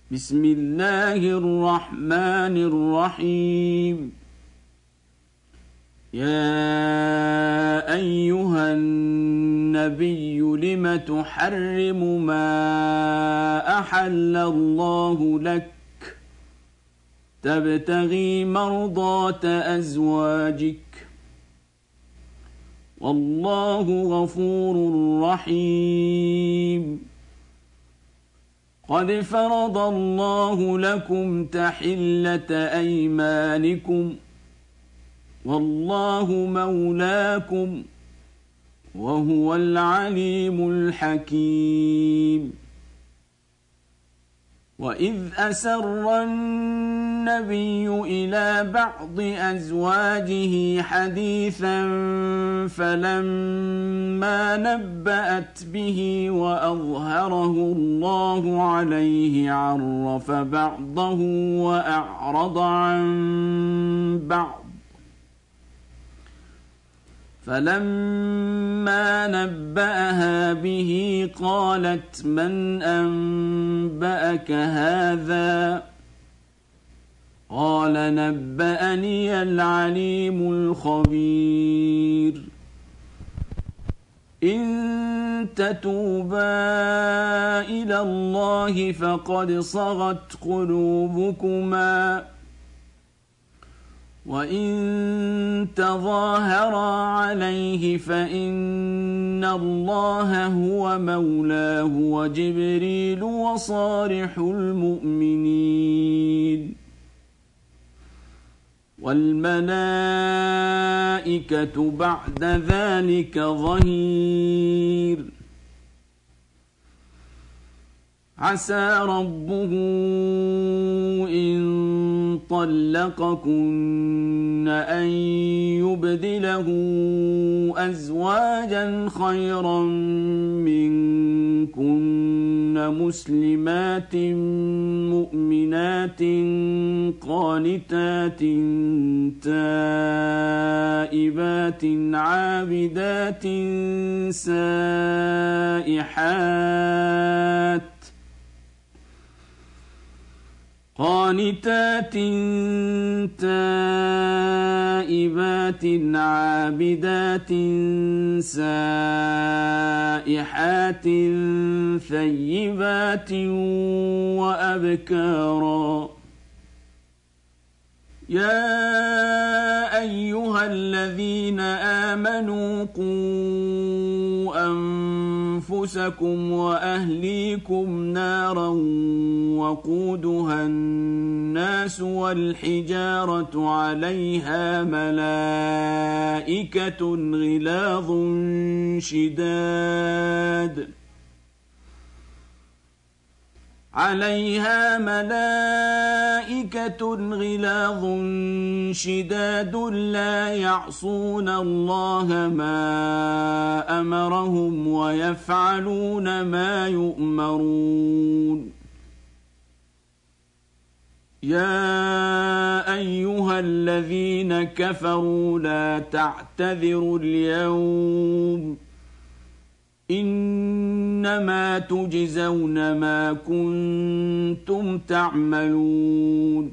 بسم الله الرحمن الرحيم. يا أيها النبي لم تحرم ما أحل الله لك تبتغي مرضات أزواجك والله غفور رحيم. قد فرض الله لكم تحلة أيمانكم والله مولاكم وهو العليم الحكيم. وإذ أسر النبي إلى بعض أزواجه حديثا فلما نبأت به وأظهره الله عليه عرف بعضه وأعرض عن بعض فلما نبأها به قالت من أنبأك هذا قال نبأني العليم الخبير. إن تتوبا إلى الله فقد صغت قلوبكما وإن تظاهرا عليه فإن الله هو مولاه وجبريل وصالح المؤمنين والملائكة بعد ذلك ظهير. عسى ربه إن طلقكن أن يبدله أزواجا خيرا منكن مسلمات مؤمنات قانتات تائبات عابدات سائحات قانتات تائبات عابدات سائحات ثيبات وأبكارا. يا أيها الذين آمنوا قوا أنفسكم وأهليكم نارا وقودها الناس والحجارة عليها ملائكة غلاظ شداد لا يعصون الله ما أمرهم ويفعلون ما يؤمرون. يا أيها الذين كفروا لا تعتذروا اليوم إنما تجزون ما كنتم تعملون.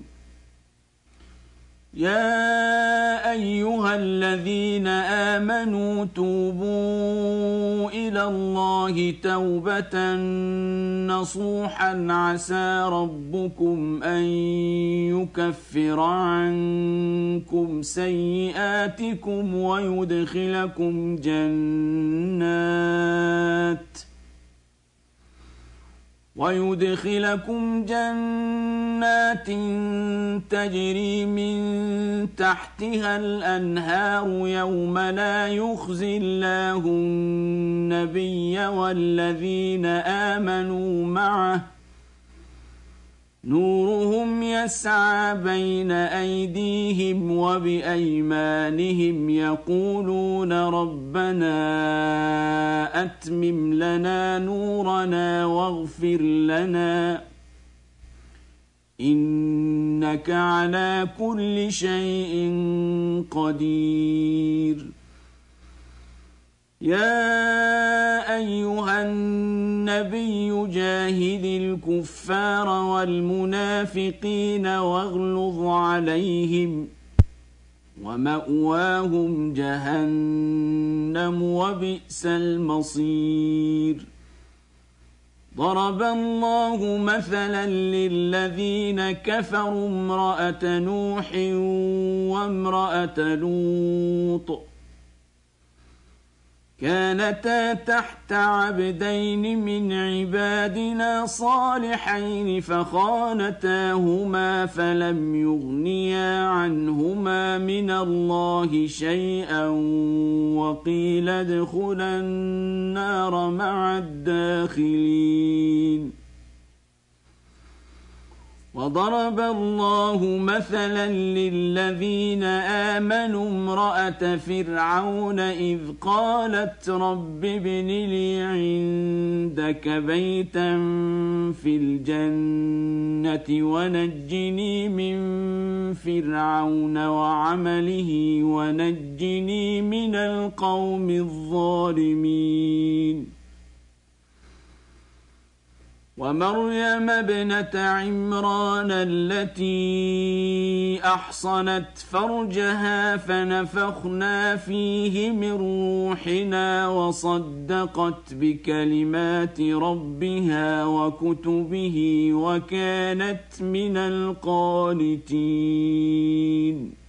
يا أيها الذين آمنوا توبوا إلى الله توبة نصوحا عسى ربكم أن يكفر عنكم سيئاتكم ويدخلكم جنات تجري من تحتها الأنهار يوم لا يخزي الله النبي والذين آمنوا معه نورهم يسعى بين أيديهم وبأيمانهم يقولون ربنا أتمم لنا نورنا واغفر لنا إنك على كل شيء قدير. يا أيها النبي جاهد الكفار والمنافقين واغلظ عليهم ومأواهم جهنم وبئس المصير ضرب الله مثلا للذين كفروا امرأة نوح وامرأة لوط كانتا تحت عبدين من عبادنا صالحين فخانتاهما فلم يغنيا عنهما من الله شيئا وقيل ادخلا النار مع الداخلين وضرب الله مثلا للذين آمنوا امرأة فرعون إذ قالت رب ابن لي عندك بيتا في الجنة ونجني من فرعون وعمله ونجني من القوم الظالمين ومريم ابنة عمران التي أحصنت فرجها فنفخنا فيه من روحنا وصدقت بكلمات ربها وكتبه وكانت من القانتين